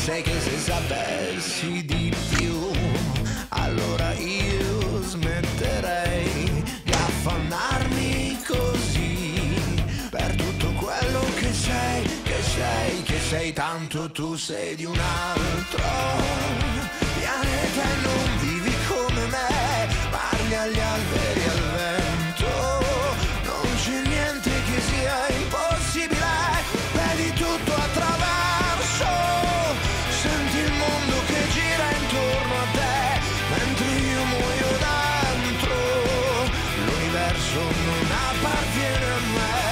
sai che se sapessi di più, allora io smetterei di affannarmi così per tutto quello che sei, che sei, tanto tu sei di un altro pianeta e non vivi come me, parli agli alberi e al vento, non c'è niente che sia impossibile, vedi tutto attraverso, senti il mondo che gira intorno a te, mentre io muoio dentro, l'universo non appartiene a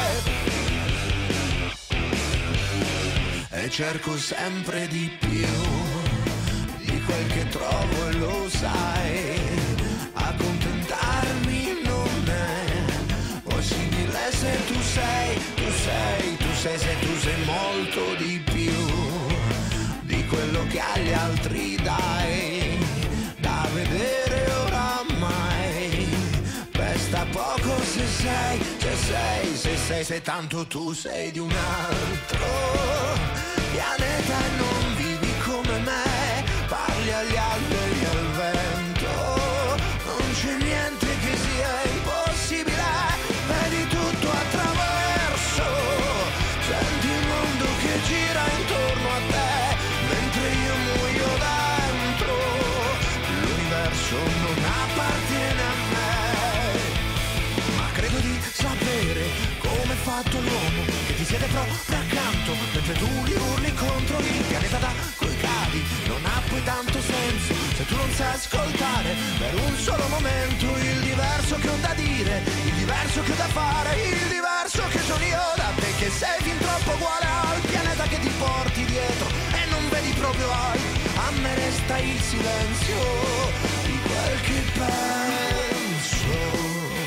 me, e cerco sempre di più di quel che trovo e lo sai, accontentarmi non è possibile se tu sei, se tu sei molto di più di quello che agli altri dai, da vedere oramai, resta poco se sei, se tanto tu sei di un altro pianeta e non vivi come me, parli agli alberi e al vento, non c'è niente che sia impossibile, vedi tutto attraverso, senti il mondo che gira intorno a te, mentre io muoio dentro, l'universo non appartiene a me, ma credo di sapere come è fatto l'uomo, che ti siede proprio accanto, mentre tu li urli contro il pianeta da cui cadi, non ha poi tanto senso se tu non sai ascoltare per un solo momento il diverso che ho da dire, il diverso che ho da fare, il diverso che sono io da te, che sei fin troppo uguale al pianeta che ti porti dietro e non vedi proprio hai, a me resta il silenzio di quel che penso.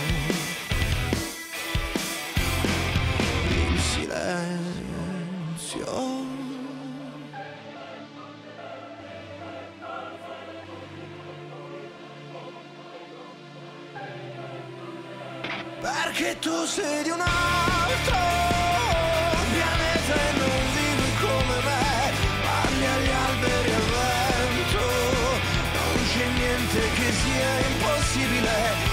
Perché tu sei di un altro pianeta e non vivi come me, parli agli alberi e al vento, non c'è niente che sia impossibile,